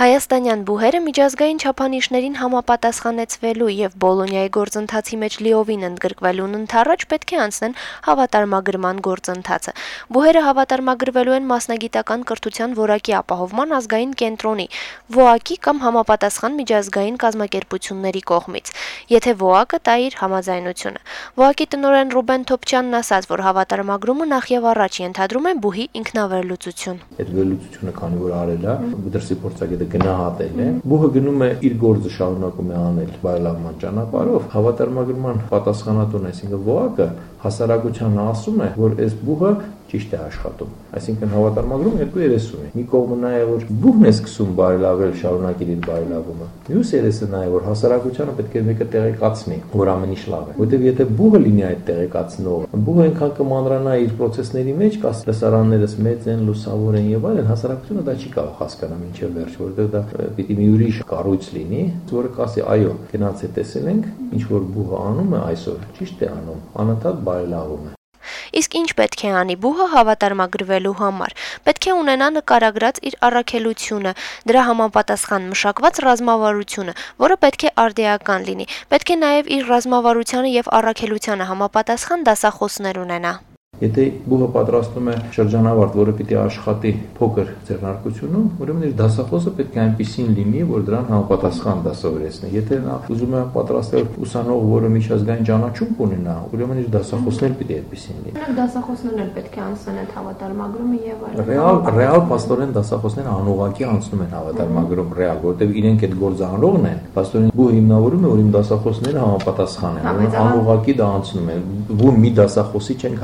Հայաստանյան բուհերը միջազգային չափանիշներին համապատասխանեցվելու եւ Բոլոնիայի գործընթացի մեջ լիովին ընդգրկվելուն ընդառաջ պետք է անցնեն հավատարմագրման գործընթացը։ Բուհերը հավատարմագրվելու են մասնագիտական կրթության որակի ապահովման ազգային կենտրոնի, ՈԱԿ-ի կամ համապատասխան միջազգային կազմակերպությունների կողմից, եթե ՈԱԿ-ը տա իր համաձայնությունը։ ՈԱԿ-ի տնօրեն Ռուբեն Թոփչյանն ասաց, որ հավատարմագրումը նախ եւ առաջ ենթադրում է բուհի ինքնավերլուծություն։ Այդ վերլուծությունը քանի որ արել է, դրսի փորձագետը գնահատել է, բուհը գնում է իր գործը շարունակում է անել բարելավման ճանապարհով, հավատարմագրման պատասխանատուն, այսինքն ՈԱԿ-ը հասարակությանն ասում է, որ այս բուհը ճիշտ է աշխատում։ Այսինքն հավատարմագրում երկու երես ունի։ Մի կողմը նա է, որ բուհն է սկսում բարելավել, շարունակել իր բարելավումը։ Մյուս երեսը նա է, որ հասարակությանը պետք է մեկը տեղեկացնի, որ ամեն ինչ լավ է։ Որտեղ եթե բուհը լինի այդ տեղեկացնողը, բուհը այնքան կմանրանա իր process-ների մեջ, կաս լսարաններս մեծ են, լուսավոր են եւ այլն, հասարակությունը դա չի կարող հասկանալ մինչեւ վերջ, որտեղ դա պիտի մի ուրիշ կառույց լինի, որը կասի, այո, գնաց է տեսել ենք, ինչ որ բուհը անում է այսօր, ճիշտ է անում, անընդհատ բարելավում է։ Իսկ ինչ պետք է անի բուհը հավատարմագրվելու համար։ Պետք է ունենա նկարագրած իր առաքելությունը, դրա համապատասխան մշակված ռազմավարությունը, որը պետք է արդիական լինի։ Պետք է նաև իր ռազմավարությանը եւ առաքելությանը համապատասխան դասախոսներ ունենա։ Եթե բուհը պատրաստում է շրջանավարտ, որը պիտի աշխատի փոքր ձեռնարկությունում, ուրեմն իր դասախոսը պետք է այնպեսին լինի, որ դրան համապատասխան դասավորեցնի։ Եթե նա ուզում է պատրաստել ուսանող, որը միջազգային ճանաչում կունենա, ուրեմն իր դասախոսն պիտի այդպեսին լինի։ Նրանք դասախոսներն էլ պետք է անցնեն այդ հավատարմագրումը եւ այլն։ Ռեալ փաստորեն դասախոսները անուղակի անցնում են հավատարմագրում ռեալ, որովհետեւ իրենք այդ գործանողն են, փաստորեն բուհը հիմնավորում է, որ իմ դասախոսները համապատասխան են, ուրեմն անուղակի դա անցնում է։ Բու մի դասախոսի չենք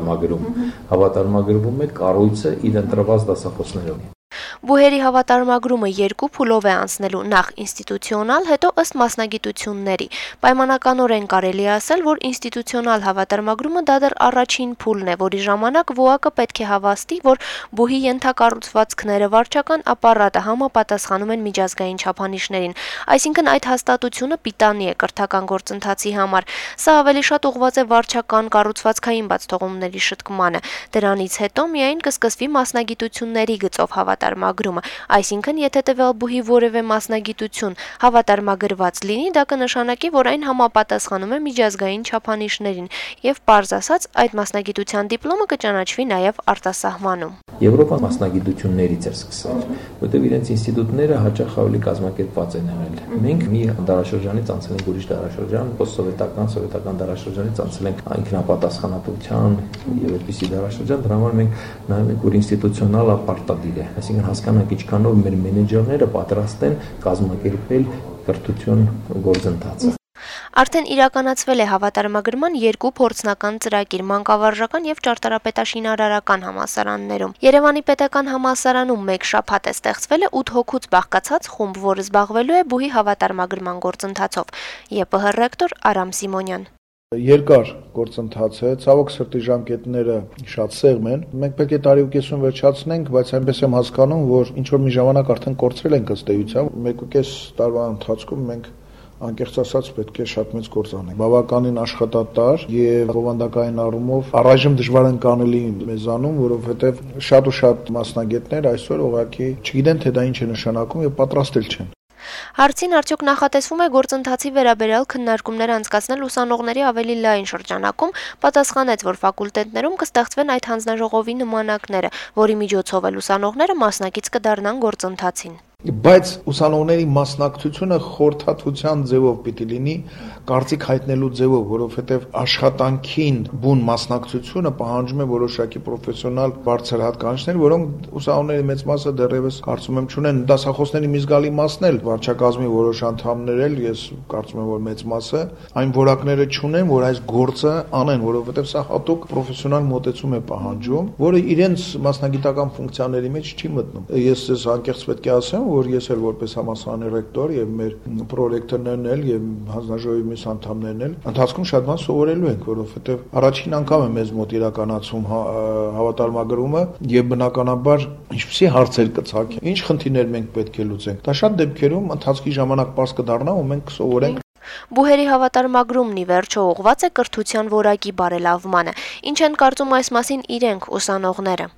հավատարմագրվում է կառույցը իր ընտրված դասախոսներով։ Բուհերի հավատարմագրումը երկու փուլով է անցնելու, նախ ինստիտուցիոնալ, հետո ըստ մասնագիտությունների։ Պայմանականորեն կարելի է ասել, որ ինստիտուցիոնալ հավատարմագրումը դա դեռ առաջին փուլն է, որի ժամանակ ՈԱԿ-ը պետք է հավաստի, որ բուհի ենթակառուցվածքները, վարչական ապարատը համապատասխանում են միջազգային չափանիշներին, այսինքն այդ հաստատությունը պիտանի է կրթական գործընթացի համար։ Սա ավելի շատ ուղղված է վարչական կառուցվածքային բացթողումների շտկմանը։ Դրանից հետո միայն կսկսվի մասնագիտությունների գծով հավատարմագրումը, այսինքն եթե տվյալ բուհի որևէ մասնագիտություն հավատարմագրված լինի, դա կնշանակի, որ այն համապատասխանում է միջազգային չափանիշներին եւ պարզ ասած, այդ մասնագիտության դիպլոմը կճանաչվի նաեւ արտասահմանում։ Եվրոպան մասնագիտություններից էր սկսել, որտեղ իրենց ինստիտուտները հաճախ ավելի կազմակերպված են եղել։ Մենք մի դարաշրջանից անցել ենք ուրիշ դարաշրջան, պոստսովետական, սովետական դարաշրջանից անցել ենք ինքնապատասխանատվության եւ այդպիսի դարաշրջան, դրա համար մենք նայում ենք, որ ինստիտուցիոնալ ապարտադիր է, այսինքն հասկանանք ինչքանով մեր մենեջերները պատրաստ են կազմակերպել կրթություն գործընթացը։ Արդեն իրականացվել է հավատարմագրման երկու փորձնական ծրագիր մանկավարժական եւ ճարտարապետաշինարարական համալսարաններում։ Երևանի պետական համալսարանում մեկ շաբաթ է ստեղծվել է 8 հոգուց բաղկացած խումբ, որը զբաղվելու է բուհի հավատարմագրման գործընթացով։ ԵՊՀ ռեկտոր Արամ Սիմոնյան։ Երկար գործընթաց է, ցավոք սրտի ժամկետները շատ սեղմ են։ Մենք պետք է տարի ու կեսում վերջացնենք, բայց այնպես եմ հասկանում, որ ինչ որ մի ժամանակ արդեն կորցրել ենք ըստ էության։ 1.5 տարվա ընթացքում մենք անկեղծ ասած պետք է շատ մեծ գործ անենք։ Բավականին աշխատատար եւ բովանդակային առումով առայժմ դժվար են կանելի մեզանում, որովհետեւ շատ ու շատ մասնագետներ այսօր ուղղակի չգիտեն թե դա ինչ է նշանակում եւ պատրաստել չեն։ Հարցին արդյոք նախատեսվում է գործընթացի վերաբերյալ քննարկումներ անցկացնել ուսանողների ավելի լայն շրջանակում, պատասխանեց, որ ֆակուլտետներում կստեղծվեն այդ հանձնաժողովի նմանակները, որի միջոցով էլ ուսանողները մասնակից կդառնան գործընթացին։ Բայց ուսանողների մասնակցությունը խորհրդատվության ձևով պիտի լինի, կարծիք հայտնելու ձևով, որովհետև աշխատանքին բուն մասնակցությունը պահանջում է որոշակի պրոֆեսիոնալ բարձր հատկանիշներ, որոնք ուսանողների մեծ մասը դեռևս կարծում եմ չունեն։ Դասախոսների մի զգալի մասն էլ, վարչակազմի որոշ անդամներ էլ, ես կարծում եմ, որ մեծ մասը այն որակները չունեն, որ այս գործը անեն, որովհետև սա հատուկ պրոֆեսիոնալ մոտեցում է պահանջում, որը իրենց մասնագիտական ֆունկցիաների մեջ չի մտնում։ Ես անկեղծ պետք է ասեմ, որ ես էլ որպես համալսարանի ռեկտոր եւ մեր պրոռեկտորներն էլ եւ հանձնաժողովի մյուս անդամներն էլ ընթացքում շատ բան սովորելու ենք, որովհետեւ առաջին անգամ է մեզ մոտ իրականացում հավատարմագրումը եւ բնականաբար ինչպեսի հարցեր կցակեն, ինչ խնդիրներ մենք պետք է լուծենք։ Դա շատ դեպքերում ընթացքի ժամանակ པարզ կդառնա ու մենք կսովորենք։ Բուհերի հավատարմագրումն ի վերջո ուղղված է կրթության որակի բարելավմանը։ Ինչ են կարծում այս մասին իրենք ուսանողները։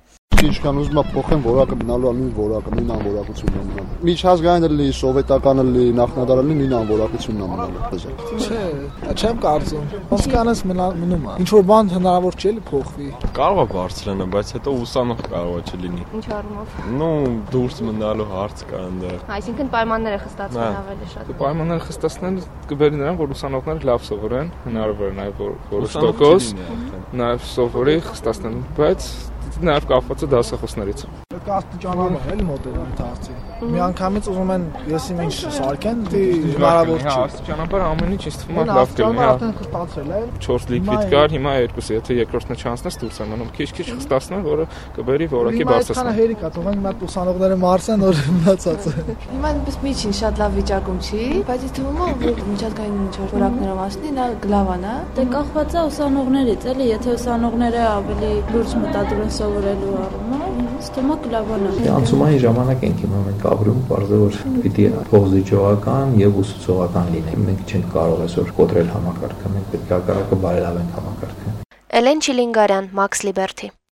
ինչքան ուզում ա փոխեն որակը մնալու ա նույն որակը, նույն անորակությունն ա մնալու։ Միջազգային լի, սովետական լի, նախնադարան լի նույն անորակությունն ա մնալու։ Չէ, չեմ կարծում։ Ոնց կանես մնում ա։ Ինչ որ բան հնարավոր չէ՞ լի փոխվի։ Կարող է բարձրանա, բայց հետո ուսանող կարող է չլինի։ Ինչ առումով։ Ну, դուրս մնալու հարց կա այնտեղ։ Այսինքն պայմանները խստացվում ավելի շատ։ Պայմանները խստացնել կբերի նրան, որ ուսանողները լավ սովորեն, հնարավոր է նաև որոշ տոկոս, նաև սովորի խստացնեն, բայց նաև կապված է դասախոսներից։ Աստիճանաբար էլի մոտենում դարձի։ Միանգամից ուզում են եսիմ ինչ սարքեն, դի հնարավոր չի։ Աստիճանաբար ամեն ինչ ինձ թվում է լավ կլինի։ Արդեն խստացել է։ 4 լիկվիդ կար, հիմա 2-ը, եթե երկրորդն չանցնես դուրս է մնում։ Քիչ-քիչ խստացնեն, որը կբերի որակի բարձրացման։ Հիմա հերիք է, թողան հիմա ուսանողները մարսեն, որ մնացածը։ Հիմա այնպես միջին շատ լավ վիճակում չի, բայց ինձ թվում է, որ միջազգային ինչ-որ որակներով ասնի, նա գլավան է։ Դե կախված է ուսանողներից, էլի, եթե ուսանողները ավելի լուրջ մտածում են սովորելու առումով, ինձ թվում է գլավան է։ Անցումային ժամանակ ենք հիմա մենք ապրում, բարձր որ պիտի փոխզիջողական եւ ուսուցողական լինենք։ Մենք չենք կարող այսօր կոտրել համակարգը, մենք պետք է հակառակը բարելավենք համակարգը։ Էլեն Չիլինգարյան, Մաքս Լիբերթի։